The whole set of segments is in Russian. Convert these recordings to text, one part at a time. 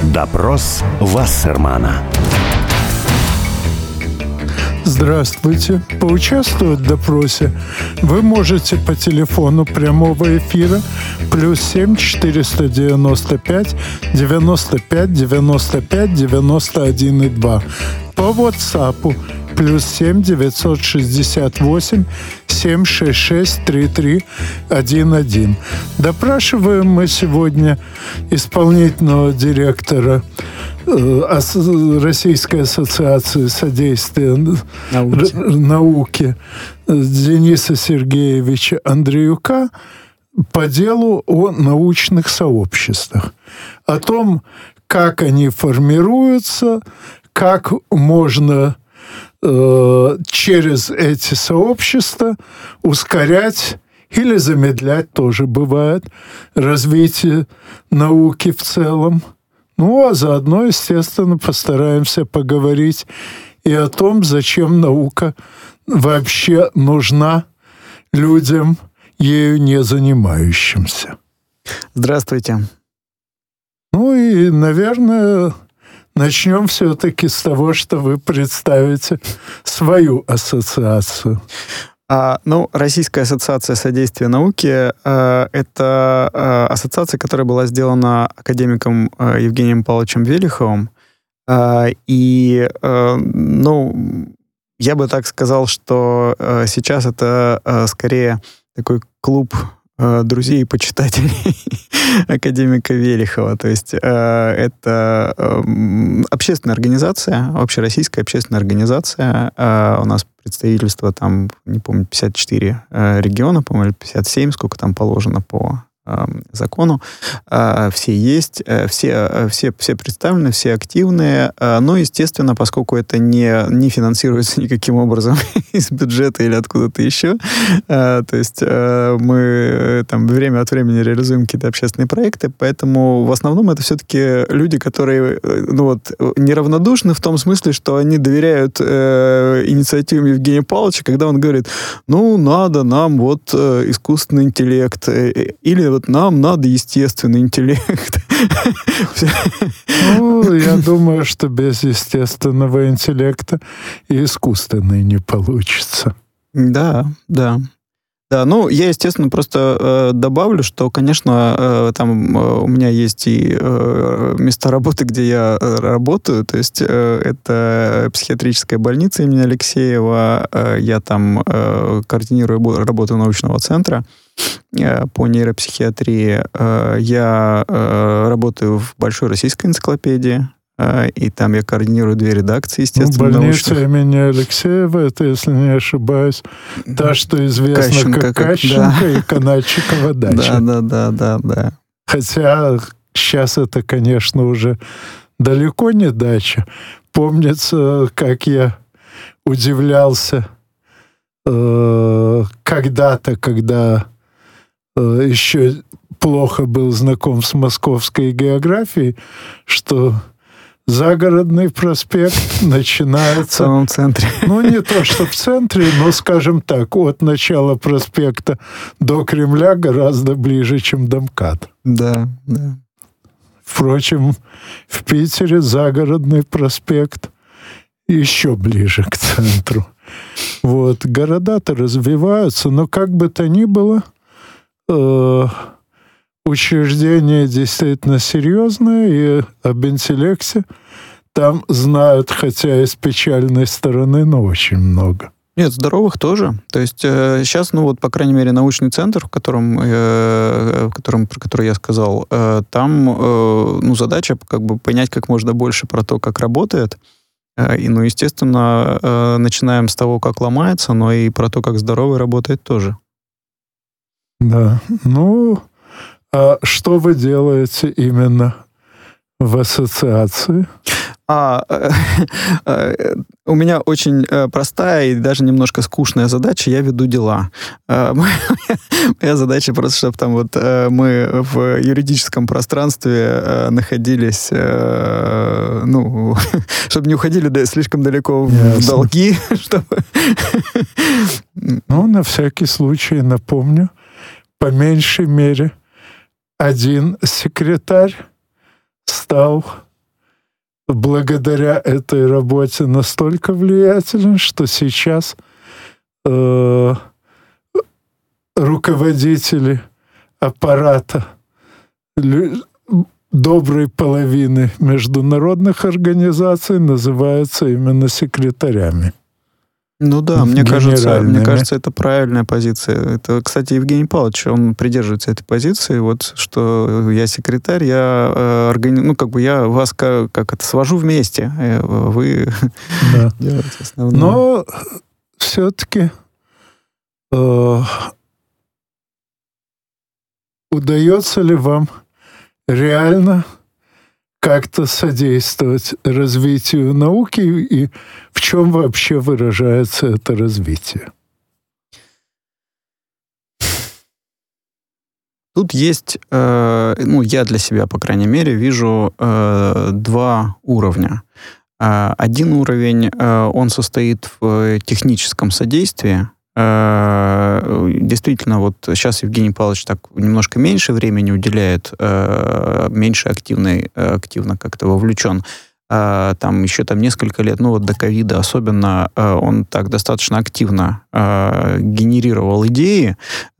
Допрос Вассермана. Здравствуйте. Поучаствовать в допросе вы можете по телефону прямого эфира +7 495 95 95 91,2. По WhatsApp +7 968 766 3311. Допрашиваем мы сегодня исполнительного директора Российской ассоциации содействия науке Дениса Сергеевича Андреюка по делу о научных сообществах. О том, как они формируются, как можно через эти сообщества ускорять или замедлять, тоже бывает, развитие науки в целом. Ну, а заодно, естественно, постараемся поговорить и о том, зачем наука вообще нужна людям, ею не занимающимся. Здравствуйте. Ну и, наверное, начнем все-таки с того, что вы представите свою ассоциацию. Российская ассоциация содействия науке — это ассоциация, которая была сделана академиком Евгением Павловичем Велиховым. Я бы так сказал, что сейчас это скорее такой клуб друзей и почитателей академика Велихова. То есть это общественная организация, общероссийская общественная организация. У нас представительство там, не помню, 54 региона, по-моему, 57, сколько там положено по закону. Все есть, все представлены, все активные. Но, естественно, поскольку это не финансируется никаким образом из бюджета или откуда-то еще, то есть мы там время от времени реализуем какие-то общественные проекты, поэтому в основном это все-таки люди, которые неравнодушны в том смысле, что они доверяют инициативам Евгения Павловича, когда он говорит, надо нам искусственный интеллект, или нам надо естественный интеллект. Я думаю, что без естественного интеллекта и искусственный не получится. Да. Я, естественно, просто добавлю, что, конечно, там у меня есть и места работы, где я работаю, то есть это психиатрическая больница имени Алексеева, я там координирую работу научного центра по нейропсихиатрии. Я работаю в Большой российской энциклопедии, и там я координирую 2 редакции, естественно, больница научных. имени Алексеева, это, если не ошибаюсь, та, что известна как Кащенко и Канадчикова дача. Да. Хотя сейчас это, конечно, уже далеко не дача. Помнится, как я удивлялся когда-то, когда еще плохо был знаком с московской географией, что Загородный проспект начинается... В самом центре. Не то, что в центре, но, скажем так, от начала проспекта до Кремля гораздо ближе, чем до МКАД. Да. Впрочем, в Питере Загородный проспект еще ближе к центру. Города-то развиваются, но как бы то ни было, учреждение действительно серьезное, и об интеллекте там знают, хотя и с печальной стороны, но очень много. Нет, здоровых тоже. То есть сейчас, по крайней мере, научный центр, про который я сказал, там задача понять как можно больше про то, как работает. И, естественно, начинаем с того, как ломается, но и про то, как здоровый работает тоже. Да. А что вы делаете именно в ассоциации? У меня очень простая и даже немножко скучная задача. Я веду дела. Моя задача просто, чтобы там мы в юридическом пространстве находились, чтобы не уходили слишком далеко в долги. На всякий случай напомню, по меньшей мере, один секретарь стал благодаря этой работе настолько влиятелен, что сейчас руководители аппарата доброй половины международных организаций называются именно секретарями. Ну да, мне кажется, это правильная позиция. Это, кстати, Евгений Павлович, он придерживается этой позиции, вот, что я секретарь, я я вас как это свожу вместе, вы делаете основное. Но все-таки удается ли вам реально как-то содействовать развитию науки, и в чем вообще выражается это развитие? Тут есть, я для себя, по крайней мере, вижу два уровня. Один уровень, он состоит в техническом содействии. Действительно, вот сейчас Евгений Павлович так немножко меньше времени уделяет, меньше активно как-то вовлечен. Там еще несколько лет, до ковида особенно, он так достаточно активно генерировал идеи.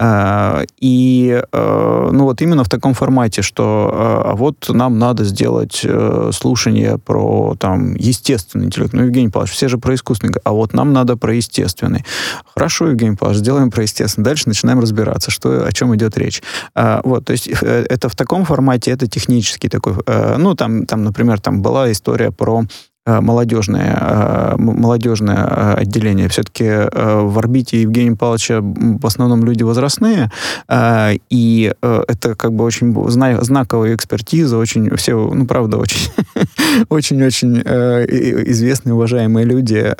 И именно в таком формате, что вот нам надо сделать слушание про естественный интеллект. Евгений Павлович, все же про искусственный, а вот нам надо про естественный. Хорошо, Евгений Павлович, сделаем про естественный. Дальше начинаем разбираться, о чем идет речь. То есть это в таком формате, это технический такой. Например, была история про молодежное отделение. Все-таки в орбите Евгения Павловича в основном люди возрастные, и это очень знаковая экспертиза, очень очень-очень известные, уважаемые люди.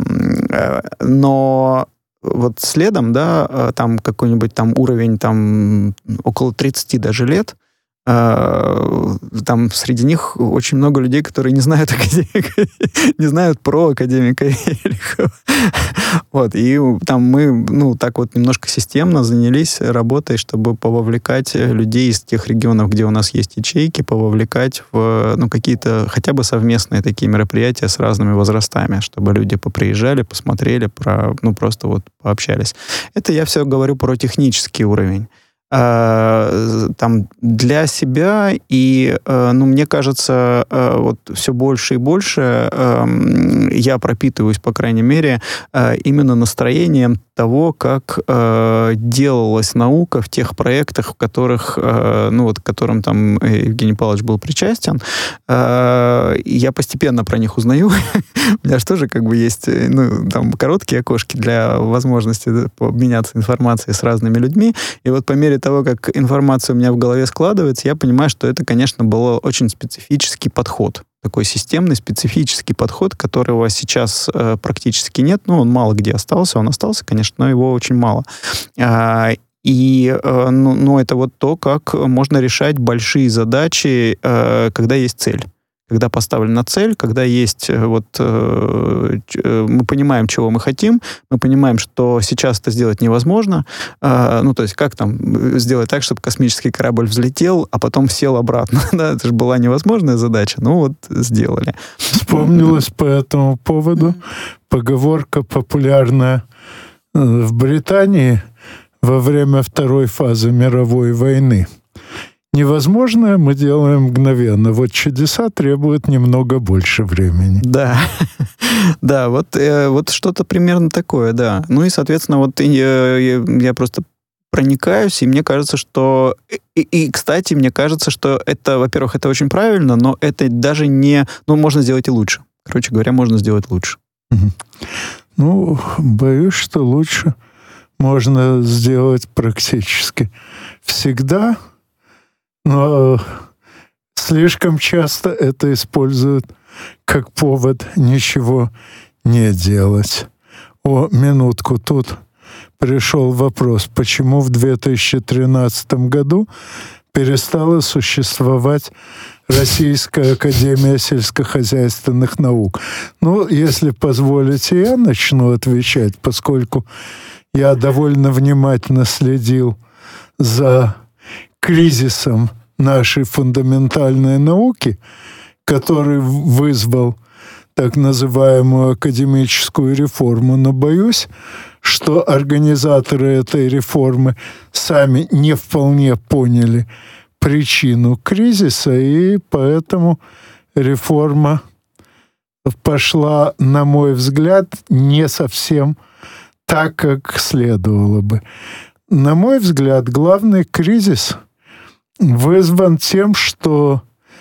Но вот следом, какой-нибудь уровень около 30 даже лет, среди них очень много людей, которые не знают про академика Велихова. И мы немножко системно занялись работой, чтобы пововлекать людей из тех регионов, где у нас есть ячейки, пововлекать в какие-то хотя бы совместные такие мероприятия с разными возрастами, чтобы люди поприезжали, посмотрели, просто пообщались. Это я все говорю про технический уровень. Для себя, и, мне кажется, все больше и больше я пропитываюсь, по крайней мере, именно настроением того, как делалась наука в тех проектах, в которых, к которым Евгений Павлович был причастен. Я постепенно про них узнаю. У меня же тоже есть короткие окошки для возможности обменяться информацией с разными людьми. И вот по мере того, как информация у меня в голове складывается, я понимаю, что это, конечно, был очень специфический подход. Такой системный, специфический подход, которого сейчас практически нет. Он мало где остался. Он остался, конечно, но его очень мало. Это то, как можно решать большие задачи, когда есть цель. Когда поставлена цель, когда есть мы понимаем, чего мы хотим, мы понимаем, что сейчас это сделать невозможно. То есть как сделать так, чтобы космический корабль взлетел, а потом сел обратно. Это же была невозможная задача. Сделали. Вспомнилась по этому поводу поговорка популярная в Британии во время второй фазы мировой войны. Невозможное мы делаем мгновенно. Вот чудеса требуют немного больше времени. Да, да, вот что-то примерно такое, да. И, соответственно, я просто проникаюсь, и мне кажется, что... кстати, мне кажется, что это, во-первых, это очень правильно, но это даже не... можно сделать и лучше. Короче говоря, можно сделать лучше. Боюсь, что лучше можно сделать практически всегда, но слишком часто это используют как повод ничего не делать. Минутку, тут пришел вопрос, почему в 2013 году перестала существовать Российская академия сельскохозяйственных наук. Если позволите, я начну отвечать, поскольку я довольно внимательно следил за кризисом нашей фундаментальной науки, который вызвал так называемую академическую реформу. Но боюсь, что организаторы этой реформы сами не вполне поняли причину кризиса, и поэтому реформа пошла, на мой взгляд, не совсем так, как следовало бы. На мой взгляд, главный кризис вызван тем, что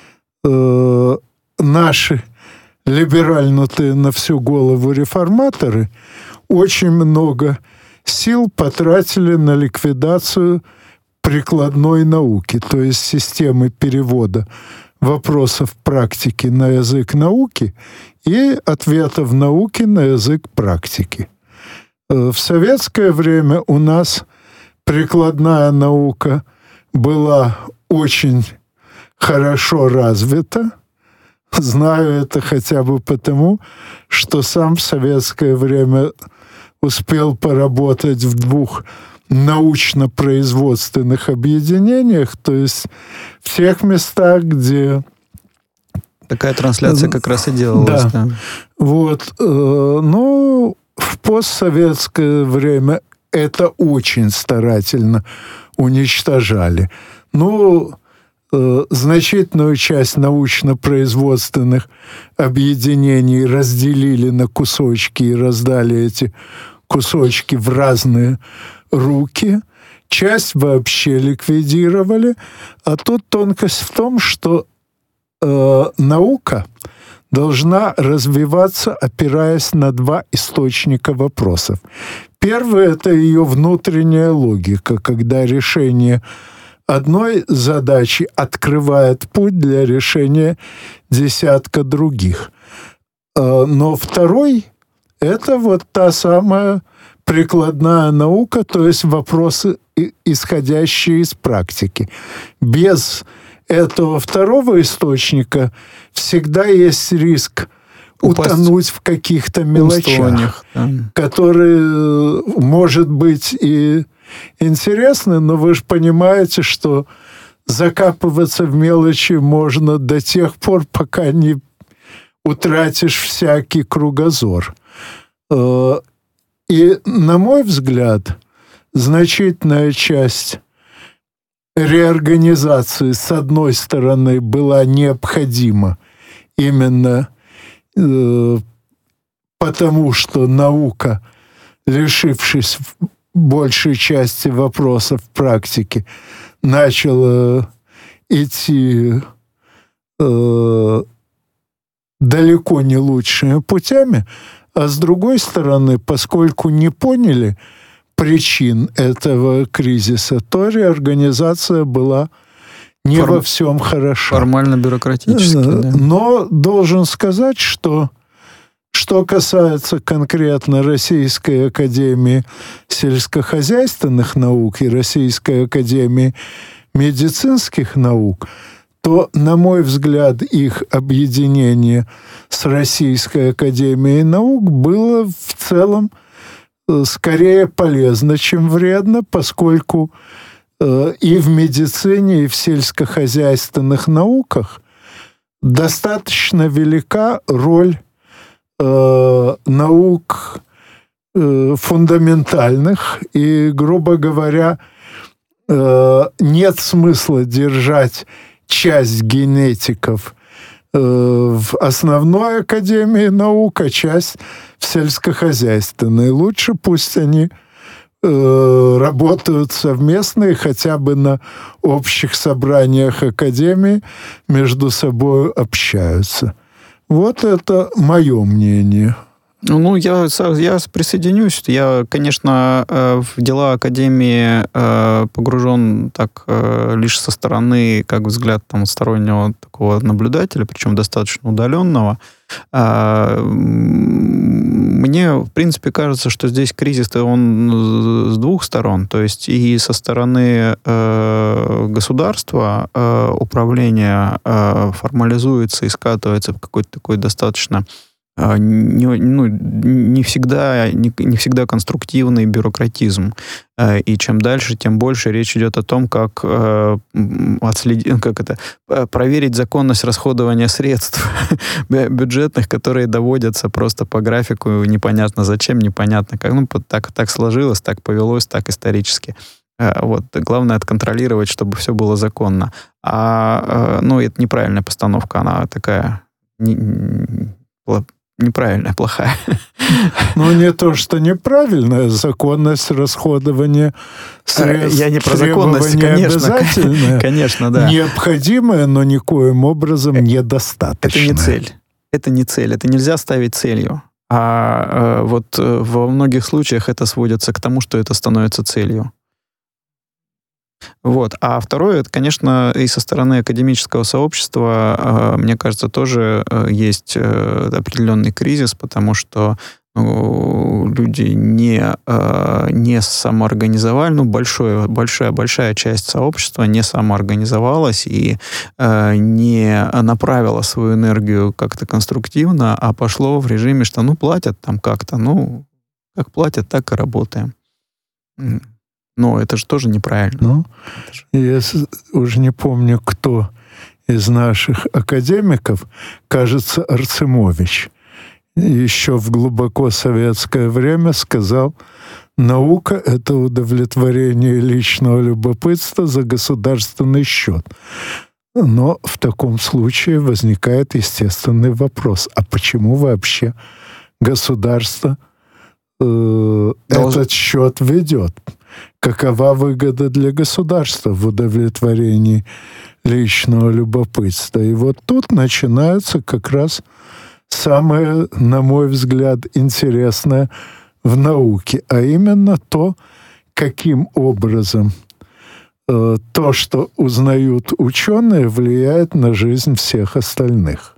наши либеральнутые на всю голову реформаторы очень много сил потратили на ликвидацию прикладной науки, то есть системы перевода вопросов практики на язык науки и ответов науки на язык практики. В советское время у нас прикладная наука была очень хорошо развита. Знаю это хотя бы потому, что сам в советское время успел поработать в 2 научно-производственных объединениях, то есть в тех местах, где... Такая трансляция как раз и делалась. Да. Вот. Но в постсоветское время это очень старательно уничтожали. Значительную часть научно-производственных объединений разделили на кусочки и раздали эти кусочки в разные руки. Часть вообще ликвидировали. А тут тонкость в том, что наука должна развиваться, опираясь на 2 источника вопросов. Первый — это ее внутренняя логика, когда решение одной задачи открывает путь для решения десятка других. Но второй — это вот та самая прикладная наука, то есть вопросы, исходящие из практики. Без этого второго источника всегда есть риск утонуть в каких-то мелочах, которые, может быть, и интересны, но вы же понимаете, что закапываться в мелочи можно до тех пор, пока не утратишь всякий кругозор. И, на мой взгляд, значительная часть реорганизации, с одной стороны, была необходима именно потому, что наука, лишившись большей части вопросов практики, начала идти далеко не лучшими путями, а с другой стороны, поскольку не поняли причин этого кризиса, то реорганизация была не во всем хороша. Формально-бюрократически. Да. Но должен сказать, что касается конкретно Российской академии сельскохозяйственных наук и Российской академии медицинских наук, то, на мой взгляд, их объединение с Российской академией наук было в целом скорее полезно, чем вредно, поскольку и в медицине, и в сельскохозяйственных науках достаточно велика роль наук фундаментальных, и, грубо говоря, нет смысла держать часть генетиков в основной академии наук, а часть в сельскохозяйственной. Лучше пусть они работают совместно и хотя бы на общих собраниях академии между собой общаются. Вот это мое мнение. Ну, я присоединюсь. Я, конечно, в дела академии погружен так лишь со стороны, как взгляд там стороннего такого наблюдателя, причем достаточно удаленного. Мне, в принципе, кажется, что здесь кризис-то он с 2 сторон. То есть и со стороны государства управление формализуется и скатывается в какой-то такой достаточно не всегда конструктивный бюрократизм. И чем дальше, тем больше речь идет о том, как проверить законность расходования средств бюджетных, которые доводятся просто по графику, непонятно зачем, непонятно как. Так сложилось, так повелось, так исторически. Вот. Главное отконтролировать, чтобы все было законно. Это неправильная постановка, она такая неправильная, плохая. Не то, что неправильная, законность расходования средств. Я не про законность, конечно. Конечно, да. Необходимая, но никоим образом недостаточная. Это не цель. Это не цель. Это нельзя ставить целью. Вот во многих случаях это сводится к тому, что это становится целью. Вот. А второе, это, конечно, и со стороны академического сообщества, мне кажется, тоже есть определенный кризис, потому что люди не самоорганизовали, большая часть сообщества не самоорганизовалась и не направила свою энергию как-то конструктивно, а пошло в режиме, что платят там как-то, как платят, так и работаем. Но это же тоже неправильно. Я уже не помню, кто из наших академиков, кажется, Арцемович, еще в глубоко советское время сказал: наука — это удовлетворение личного любопытства за государственный счет. Но в таком случае возникает естественный вопрос: а почему вообще государство этот счет ведет? Какова выгода для государства в удовлетворении личного любопытства? И вот тут начинается как раз самое, на мой взгляд, интересное в науке, а именно то, каким образом то, что узнают ученые, влияет на жизнь всех остальных.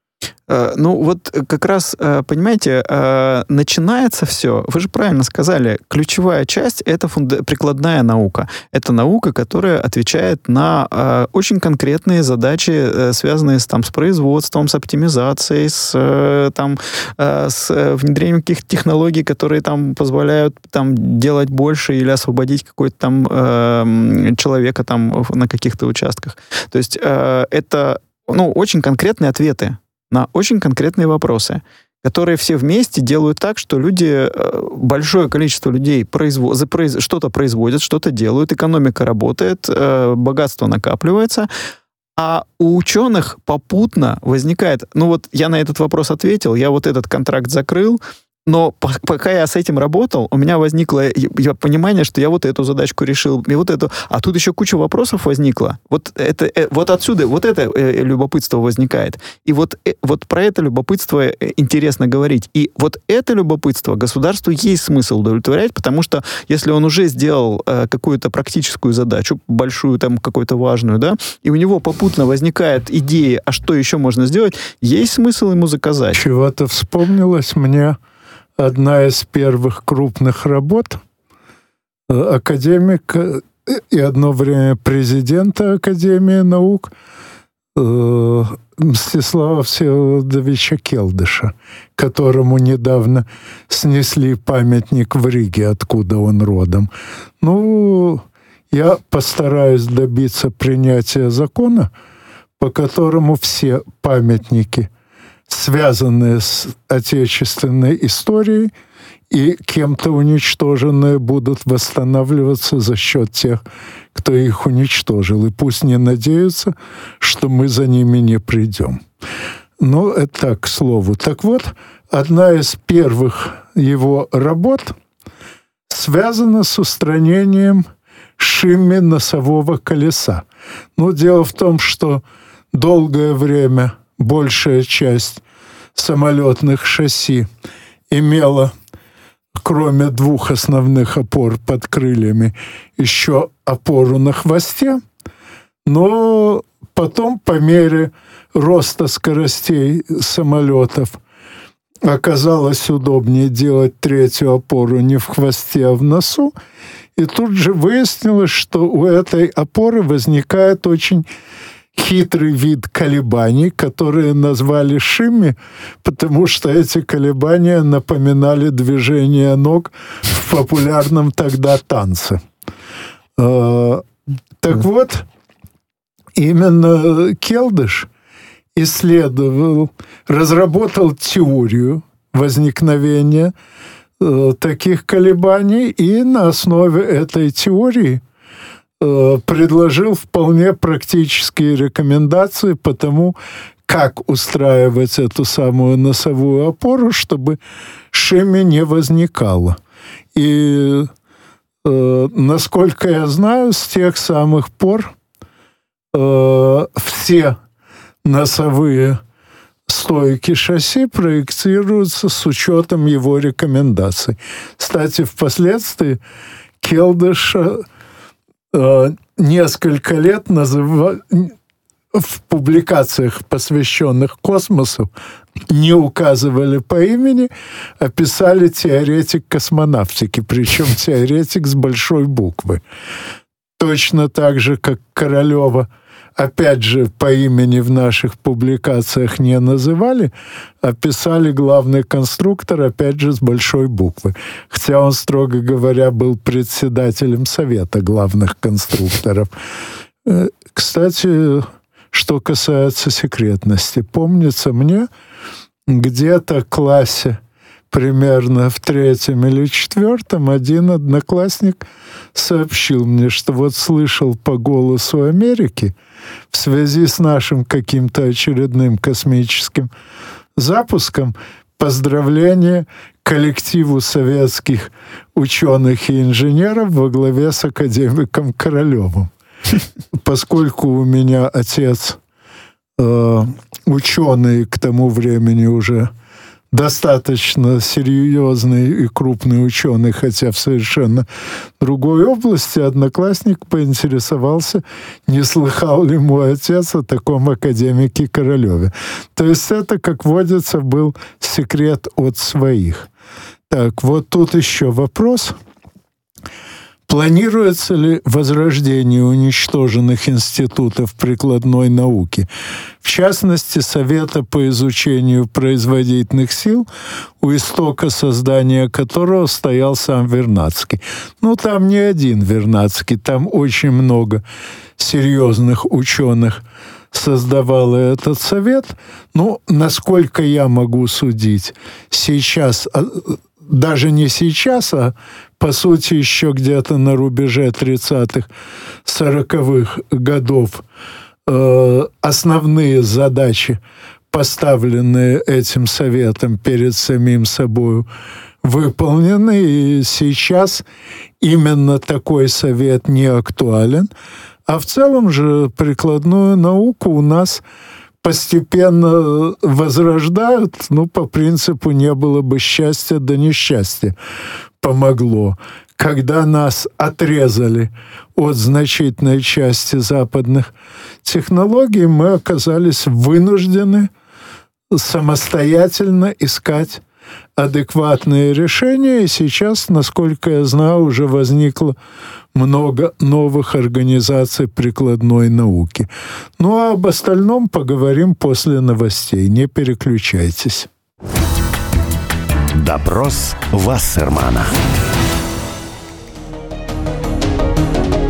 Как раз, понимаете, начинается все, вы же правильно сказали, ключевая часть — это прикладная наука. Это наука, которая отвечает на очень конкретные задачи, связанные с производством, с оптимизацией, с внедрением каких-то технологий, которые позволяют делать больше или освободить какой-то человека на каких-то участках. То есть это очень конкретные ответы на очень конкретные вопросы, которые все вместе делают так, что большое количество людей что-то производят, что-то делают, экономика работает, богатство накапливается, а у ученых попутно возникает... я на этот вопрос ответил, я этот контракт закрыл, но пока я с этим работал, у меня возникло понимание, что я эту задачку решил, и эту, а тут еще куча вопросов возникла. Отсюда это любопытство возникает. И про это любопытство интересно говорить. И это любопытство государству есть смысл удовлетворять, потому что если он уже сделал какую-то практическую задачу, большую, какую-то важную, да, и у него попутно возникает идея, а что еще можно сделать, есть смысл ему заказать. Чего-то вспомнилось мне. Одна из первых крупных работ академика и одно время президента Академии наук Мстислава Всеволодовича Келдыша, которому недавно снесли памятник в Риге, откуда он родом. Я постараюсь добиться принятия закона, по которому все памятники, связанные с отечественной историей и кем-то уничтоженные, будут восстанавливаться за счет тех, кто их уничтожил. И пусть не надеются, что мы за ними не придем. Это так, к слову. Так вот, одна из первых его работ связана с устранением шимми носового колеса. Дело в том, что долгое время большая часть самолетных шасси имела, кроме двух основных опор под крыльями, еще опору на хвосте, но потом, по мере роста скоростей самолетов, оказалось удобнее делать третью опору не в хвосте, а в носу. И тут же выяснилось, что у этой опоры возникает очень хитрый вид колебаний, которые назвали шимми, потому что эти колебания напоминали движение ног в популярном тогда танце. Так вот, именно Келдыш разработал теорию возникновения таких колебаний и на основе этой теории предложил вполне практические рекомендации по тому, как устраивать эту самую носовую опору, чтобы шимми не возникало. И, насколько я знаю, с тех самых пор все носовые стойки шасси проектируются с учетом его рекомендаций. Кстати, впоследствии Келдыш несколько лет в публикациях, посвященных космосу, не указывали по имени, а писали теоретик космонавтики, причем теоретик с большой буквы. Точно так же, как Королева, опять же, по имени в наших публикациях не называли, а писали главный конструктор, опять же, с большой буквы. Хотя он, строго говоря, был председателем Совета главных конструкторов. Кстати, что касается секретности, помнится мне, где-то в классе, примерно в 3-м или 4-м, один одноклассник сообщил мне, что вот слышал по «Голосу Америки» в связи с нашим каким-то очередным космическим запуском поздравление коллективу советских ученых и инженеров во главе с академиком Королевым. Поскольку у меня отец ученый, к тому времени уже достаточно серьезный и крупный ученый, хотя в совершенно другой области, одноклассник поинтересовался, не слыхал ли мой отец о таком академике Королеве. То есть это, как водится, был секрет от своих. Так, вот тут еще вопрос. Планируется ли возрождение уничтоженных институтов прикладной науки, в частности, Совета по изучению производительных сил, у истока создания которого стоял сам Вернадский? Ну, там не один Вернадский, там очень много серьезных ученых создавало этот совет. Ну, насколько я могу судить, сейчас, даже не сейчас, а по сути еще где-то на рубеже 30-х, 40-х годов основные задачи, поставленные этим советом перед самим собой, выполнены, и сейчас именно такой совет не актуален. А в целом же прикладную науку у нас постепенно возрождают, ну, по принципу «не было бы счастья, да несчастье помогло». Когда нас отрезали от значительной части западных технологий, мы оказались вынуждены самостоятельно искать адекватные решения, и сейчас, насколько я знаю, уже возникло много новых организаций прикладной науки. Ну, а об остальном поговорим после новостей. Не переключайтесь. Допрос Вассермана.